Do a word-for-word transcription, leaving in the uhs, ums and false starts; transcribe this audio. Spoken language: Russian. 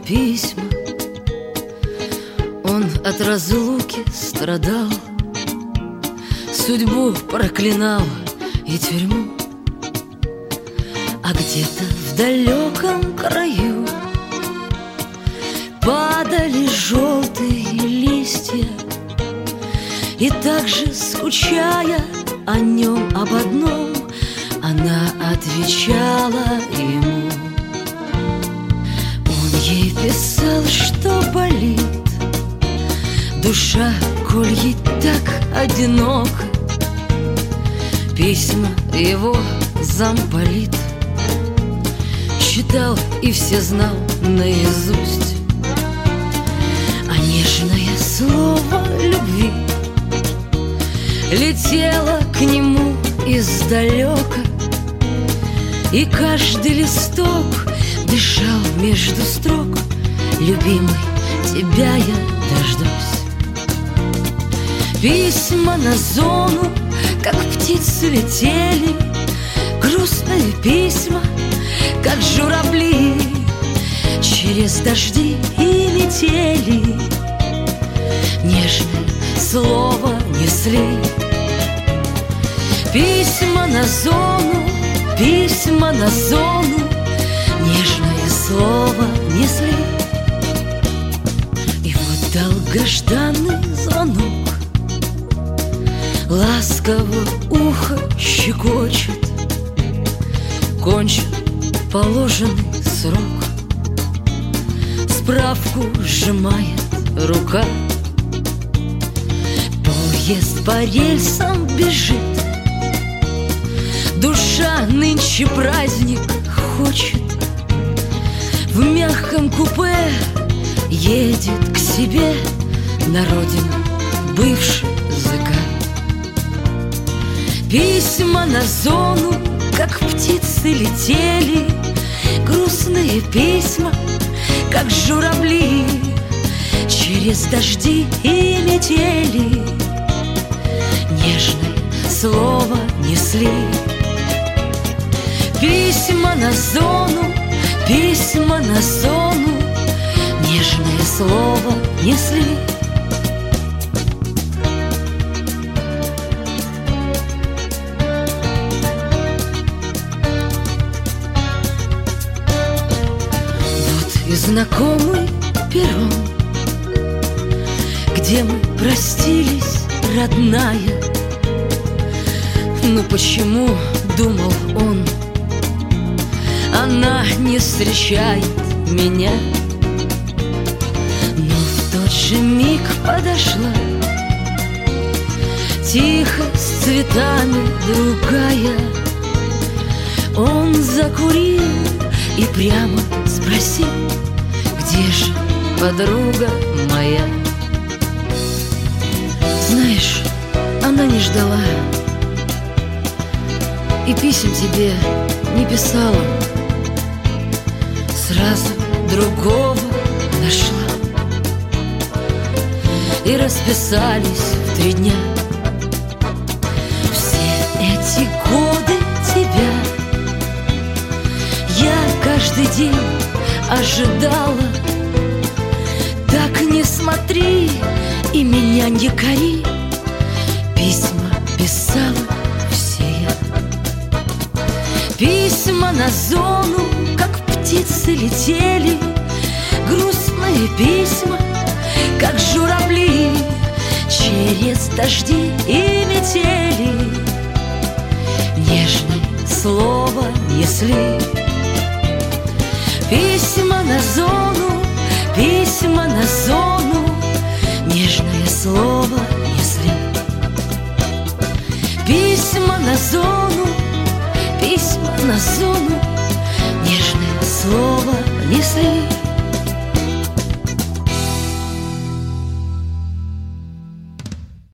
письма. Он от разлуки страдал, судьбу проклинал и тюрьму. А где-то в далеком краю падали желтые листья, и также, скучая о нем об одном, она отвечала ему. Он ей писал, что болит душа, коль ей так одиноко. Письма его замполит читал и все знал наизусть. А нежное слово любви летело к нему издалека, и каждый листок дышал между строк: любимый, тебя я дождусь. Письма на зону, как птицы, летели, грустные письма, как журавли, через дожди и метели. Нежное слово несли. Письма на зону, письма на зону, нежное слово несли. И вот долгожданный звонок ласково ухо щекочет. Кончен положенный срок, справку сжимает рука. Поезд по рельсам бежит, душа нынче праздник хочет. В мягком купе едет к себе на родину бывший ЗК. Письма на зону, как птицы, летели, грустные письма, как журавли, через дожди и метели. Нежное слово несли. Письма на зону, письма на зону, нежное слово несли. И знакомый перрон, где мы простились, родная. Но почему, думал он, она не встречает меня? Но в тот же миг подошла, тихо, с цветами другая. Он закурил и прямо спросил: где же подруга моя? Знаешь, она не ждала и писем тебе не писала, сразу другого нашла. И расписались в три дня. Все эти годы тебя я каждый день ожидала. Так не смотри и меня не кори, письма писала все я. Письма на зону, как птицы, летели, грустные письма, как журавли, через дожди и метели. Нежное слово несли. Письма на зону, письма на зону, нежное слово несли. Письма на зону, письма на зону, нежное слово несли.